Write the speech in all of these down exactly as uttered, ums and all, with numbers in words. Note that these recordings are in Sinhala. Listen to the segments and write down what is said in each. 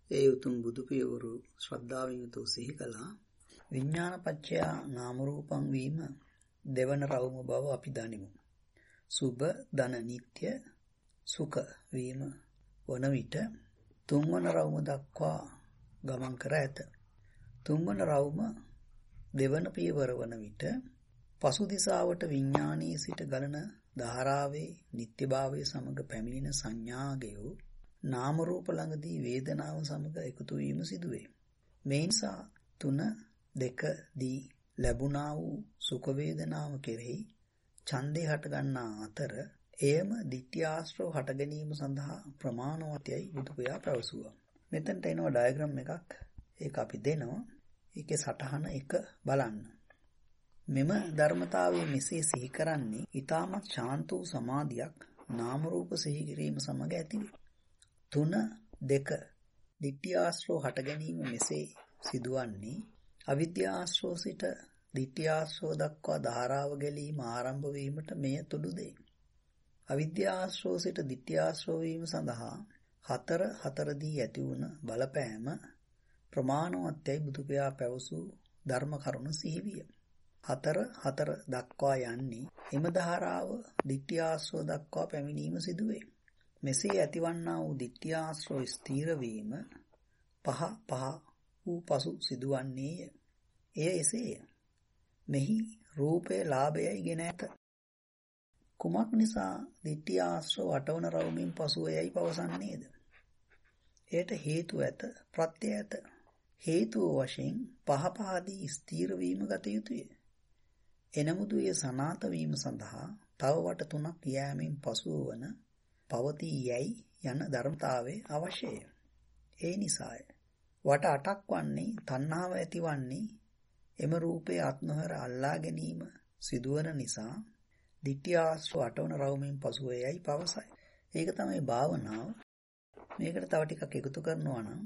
ඒ උතුම් බුදු පියවරු ශ්‍රද්ධාවෙන් යුතුව සිහි කළා. විඥාන පත්‍ය නාම රූපං වීම දෙවන රවුම බව අපි දනිමු. සුභ ධන නිත්‍ය සුඛ වීම වන විට තුන්වන රවුම දක්වා ගමන් කර ඇත. තුන්වන රවුම දෙවන පියවර වන විට පසු දිසාවට විඥානයේ සිට ගලන ධාරාවේ නිත්‍යභාවයේ සමග පැමිණෙන සංඥාගයෝ නාම රූප ළඟදී වේදනාව සමග එකතු වීම සිදුවේ. මේ නිසා තුන දෙක දී ලැබුණා වූ සුඛ වේදනාව කෙරෙහි ඡන්දේ හට ගන්නා අතර එයම ditthya ආශ්‍රව හට ගැනීම සඳහා ප්‍රමාණවත්යයි බුදුපියා පැවසුවා. මෙතනට එනවා ඩයග්‍රෑම් එකක්. ඒක අපි දෙනවා. ඒකේ සටහන එක බලන්න. මෙම ධර්මතාවයේ මෙසේ සිහි කරන්නේ ඊටමත් ශාන්ත වූ සමාධියක් නාම රූප සිහි කිරීම සමග ඇතිවේ. තුන දෙක ditthya ආශ්‍රව හට ගැනීම මෙසේ සිදුවන්නේ අවිද්‍යා ආශ්‍රව සිට ditthya ආශ්‍රව දක්වා ධාරාව ගැලීම ආරම්භ වීමට මෙය තුඩු දෙයි. අවිද්‍යා ආශ්‍රව සිට ditthya ආශ්‍රව වීම සඳහා හතර හතර දී ඇති වුණ බලපෑම ප්‍රමාණවත්යයි බුදුපියා පැවසූ ධර්ම කරුණ සිහිවිය. හතර හතර දක්වා යන්නේ එම ධාරාව ditthya ආශ්‍රව දක්වා පැමිණීම සිදුවේ. මෙසේ ඇතිවන්නා වූ ditthya ආශ්‍රව ස්ථීර වීම පහ පහ වූ පසු සිදුවන්නේය. එය එසේය. මෙහි රූපේ ලාභයයි ගෙන ඇත. කුමක් නිසා ditthya ආශ්‍රව අටවන රවුමින් පසුව යයි පවසන්නේද? එයට හේතු ඇත, ප්‍රත්‍ය ඇත. හේතුව වශයෙන් පහ පහදී ස්ථීර වීම ගත යුතුය. එනමුදු ඒ සනාත වීම සඳහා තව වට තුනක් යෑමෙන් පසුව වන පවතී යයි යන ධර්මතාවය අවශ්‍යය. ඒ නිසාය වට අටක් වන්නේ තණ්හාව ඇතිවන්නේ එම රූපේ අත් නොහැර අල්ලා ගැනීම සිදුවන නිසා ditthya ආශ්‍රව අටවන රවුමින් පසුව යයි පවසයි. ඒක තමයි භාවනාව. මේකට තව ටිකක් එකතු කරනවා නම්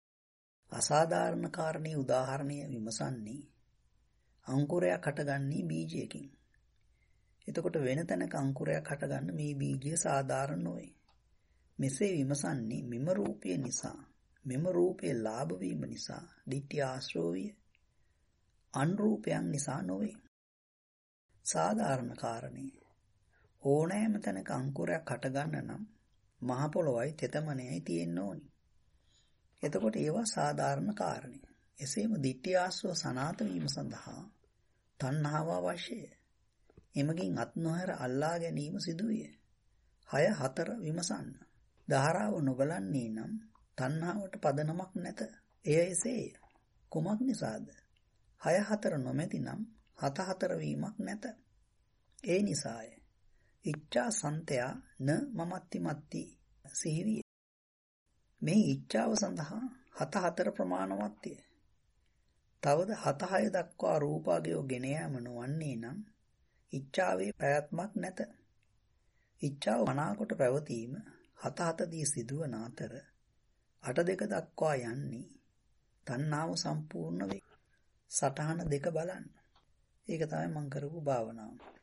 අසාධාරණ කාරණේ උදාහරණය විමසන්නේ අංකුරයක් හටගන්නේ බීජයකින්. එතකොට වෙන තැනක අංකුරයක් හටගන්න මේ බීජය සාධාරණ නොවේ. මෙසේ විමසන්නේ මෙම රූපය නිසා, මෙම රූපයේ ලාභ වීම නිසා ditthya ආශ්‍රව විය. අන්රූපයන් නිසා නොවේ. සාධාරණ කාරණේ ඕනෑම තැනක අංකුරයක් හටගන්න නම් මහ පොළොවයි තෙතමනයයි තියෙන්න ඕනි. එතකොට ඒවා සාධාරණ කාරණේ. එසේම ditthya ආශ්‍රව සනාත වීම සඳහා තණ්හාව අවශ්‍යය. එමගින් අත් නොහැර අල්ලා ගැනීම සිදුවේ. හය හතර විමසන්න. ධාරාව නොගලන්නේ නම් තණ්හාවට පදනමක් නැත. එය එසේය. කුමක් නිසාද? හය හතර නොමැති නම් හත හතර වීමක් නැත. ඒ නිසාය. ඉච්ඡා සන්තයා න මමත්ති මත්ති සිහිවිය. මේ ඉච්ඡාව සඳහා හත හතර ප්‍රමාණවත්ය. තවද හත හය දක්වා රූපාගයෝ ගෙන යාම නොවන්නේ නම් ඉච්ඡාවේ පැවැත්මක් නැත. ඉච්ඡාව මනාකොට පැවතීම හත හත දී සිදුවන අතර අට දෙක දක්වා යන්නේ තණ්හාව සම්පූර්ණ වේ. සටහන දෙක බලන්න. ඒක තමයි මම කරපු භාවනාව.